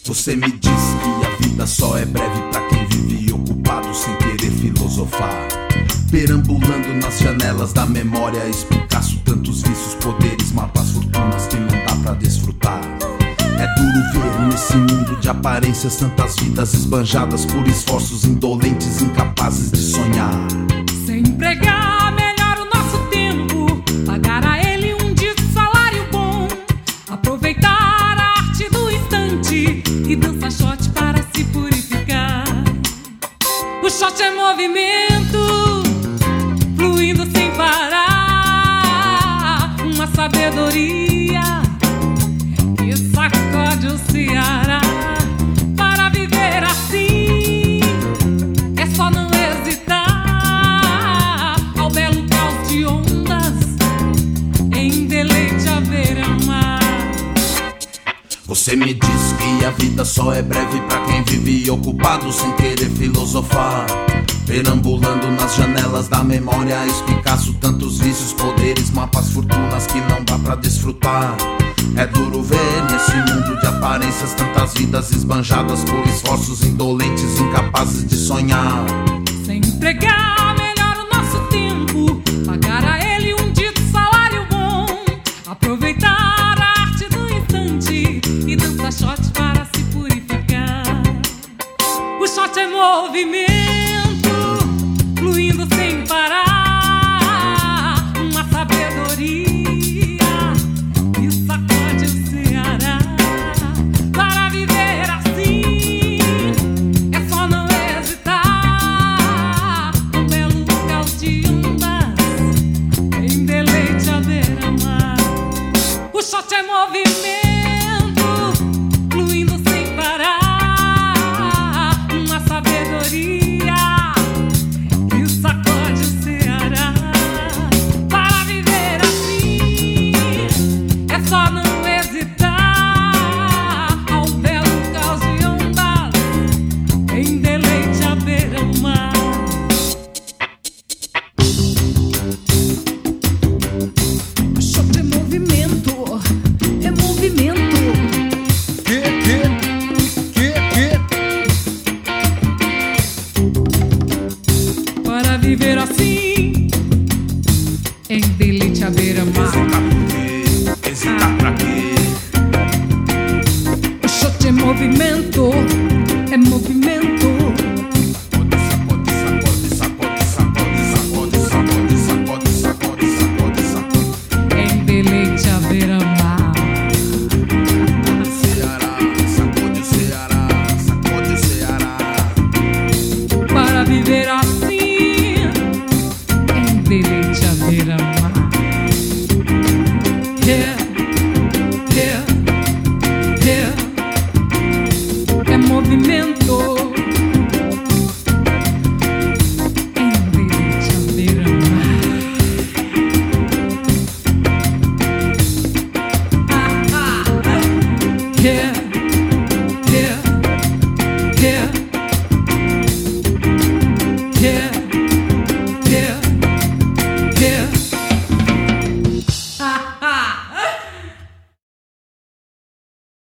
Você me diz que a vida só é breve pra quem vive ocupado sem querer filosofar, perambulando nas janelas da memória, espicaço tantos vícios, poderes, mapas, fortunas que não dá pra desfrutar. É duro ver nesse mundo de aparências tantas vidas esbanjadas por esforços indolentes, incapazes de sonhar. Sem empregar melhor o nosso tempo, pagar a ele um dia de salário bom, aproveitar a arte do instante e dançar shot para se purificar. O shot é movimento, fluindo sem parar, uma sabedoria que sacode o Ceará. Para viver assim é só não hesitar ao belo caos de ondas, em deleite à beira-mar. Você me diz que a vida só é breve pra quem vive ocupado sem querer filosofar, perambulando nas janelas da memória, espicaço tantos vícios, poderes, mapas, fortunas que não dá pra desfrutar. É duro ver nesse mundo de aparências tantas vidas esbanjadas por esforços indolentes, incapazes de sonhar. Sem empregar melhor o nosso tempo, pagar a ele um dia de salário bom, aproveitar a arte do instante e dançar shot para se purificar. O shot é movimento, fluindo sem parar, uma sabedoria que sacode o Ceará. Para viver assim é só não hesitar, um belo caos de ondas, em deleite à beira-mar. O shot é movimento, fluindo sem parar, uma sabedoria que sacode o Ceará. Para viver assim é só não hesitar, ao belo caos de ondas, em deleite à beira-mar. O shot é movimento, é movimento. Para viver assim, em deleite à beira-mar. Hesitar pra quê? O shot é movimento, é movimento. Sacode, sacode, sacode, sacode, sacode, sacode, sacode, sacode, sacode, sacode. Em deleite à beira-mar. Ceará, sacode o Ceará, sacode o Ceará. Para viver assim, em deleite à beira-mar. Yeah, yeah, yeah. É movimento, em deleite à beira-mar. Yeah.